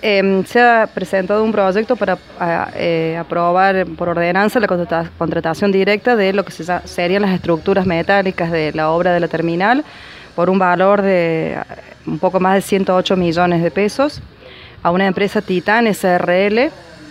se ha presentado un proyecto para aprobar por ordenanza la contratación directa de lo que serían las estructuras metálicas de la obra de la terminal por un valor de un poco más de 108 millones de pesos a una empresa Titán SRL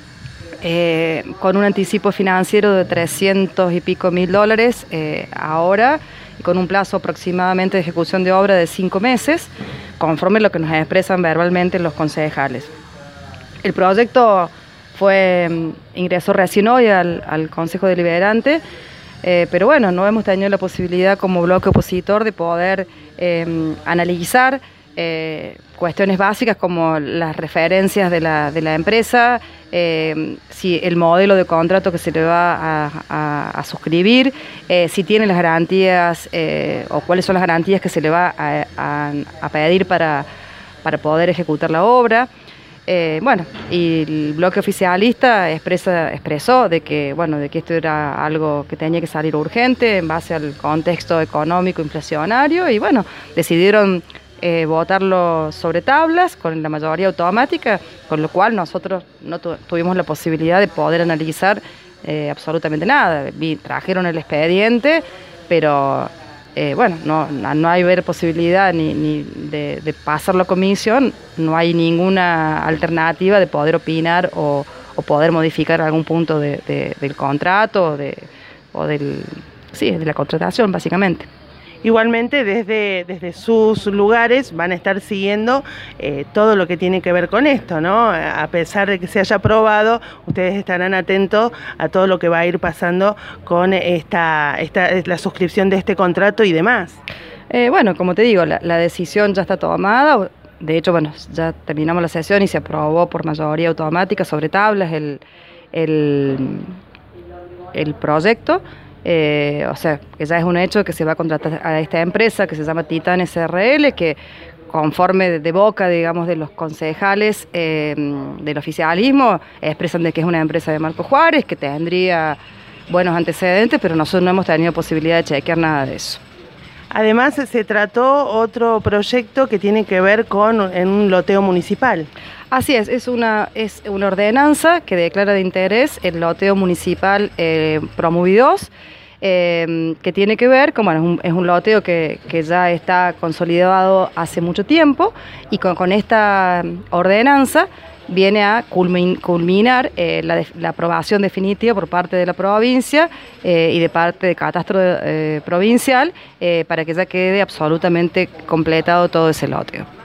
con un anticipo financiero de 300 y pico mil dólares ahora, y con un plazo aproximadamente de ejecución de obra de 5 meses, conforme a lo que nos expresan verbalmente los concejales. El proyecto ingresó recién hoy al Consejo Deliberante, pero bueno, no hemos tenido la posibilidad como bloque opositor de poder analizar cuestiones básicas como las referencias de la empresa, si el modelo de contrato que se le va a suscribir, si tiene las garantías o cuáles son las garantías que se le va a pedir para poder ejecutar la obra. Bueno, y el bloque oficialista expresó de que esto era algo que tenía que salir urgente en base al contexto económico inflacionario, y bueno, decidieron votarlo sobre tablas con la mayoría automática, con lo cual nosotros no tuvimos la posibilidad de poder analizar absolutamente nada. Trajeron el expediente, pero bueno, no hay posibilidad ni de pasarlo a comisión, no hay ninguna alternativa de poder opinar o poder modificar algún punto del contrato o de la contratación, básicamente. Igualmente, desde sus lugares van a estar siguiendo todo lo que tiene que ver con esto, ¿no? A pesar de que se haya aprobado, ustedes estarán atentos a todo lo que va a ir pasando con la suscripción de este contrato y demás. Bueno, como te digo, la decisión ya está tomada. De hecho, bueno, ya terminamos la sesión y se aprobó por mayoría automática sobre tablas el proyecto. O sea, que ya es un hecho que se va a contratar a esta empresa que se llama Titán SRL, que conforme de boca, digamos, de los concejales del oficialismo, expresan de que es una empresa de Marco Juárez, que tendría buenos antecedentes, pero nosotros no hemos tenido posibilidad de chequear nada de eso. Además, se trató otro proyecto que tiene que ver en un loteo municipal. Así es una ordenanza que declara de interés el loteo municipal Promovidos, que tiene que ver con, es un loteo que ya está consolidado hace mucho tiempo, y con esta ordenanza viene a culminar la aprobación definitiva por parte de la provincia y de parte de Catastro Provincial para que ya quede absolutamente completado todo ese loteo.